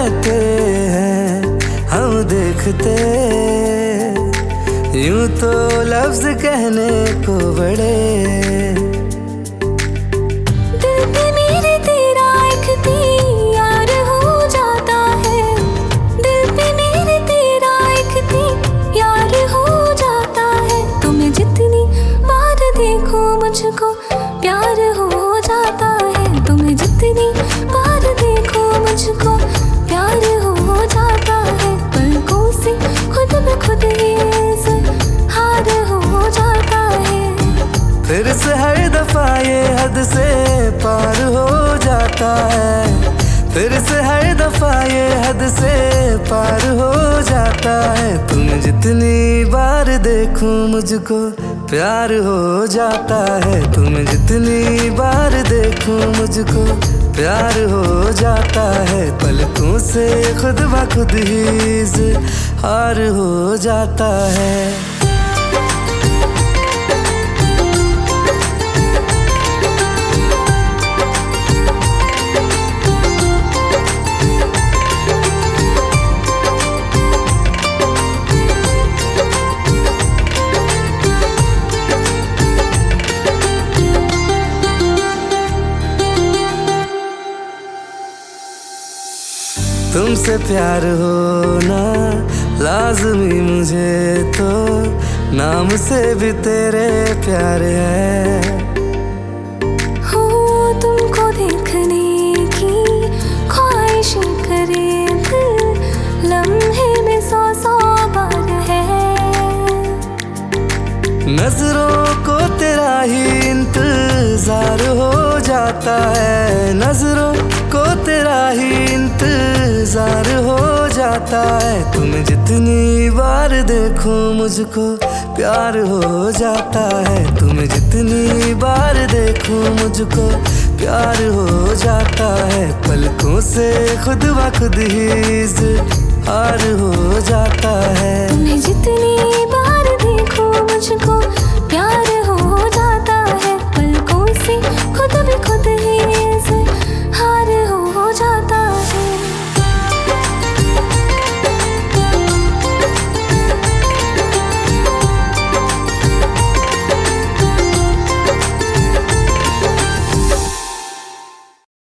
रहते हैं हम देखते, यूं तो लफ्ज कहने को बड़े। दिल पे मेरे तेरा एक यार हो जाता है, दिल पे मेरे तेरा एक यार हो जाता है। तुम्हें जितनी बार देखो मुझको प्यार हो जाता है, तुम्हें जितनी बार देखो मुझको प्यार हो जाता है। पलकों से खुद ब खुद ही हार हो जाता है, फिर से हर दफा ये हद से पार हो जाता है, फिर से हर दफा ये हद से पार हो जाता है। तुम जितनी बार देखूं मुझको प्यार हो जाता है, तुम जितनी बार देखूं मुझको प्यार हो जाता है। पलकों से खुद ब खुद ही हार हो जाता है। तुमसे प्यार होना लाज़मी मुझे तो, नाम से भी तेरे प्यार है। हो तुमको देखने की ख्वाहिश करे दिल, लम्हे में 100 बार है। नजरों को तेरा ही इंतजार हो जाता है, नजरों को तेरा ही इंतजार हो जाता है। तुम जितनी बार देखो मुझको प्यार हो जाता है, तुम जितनी बार देखो मुझको प्यार हो जाता है। पलकों से खुद ब खुद ही हार हो जाता है, तुम्हें जितनी बार देखो मुझको प्यार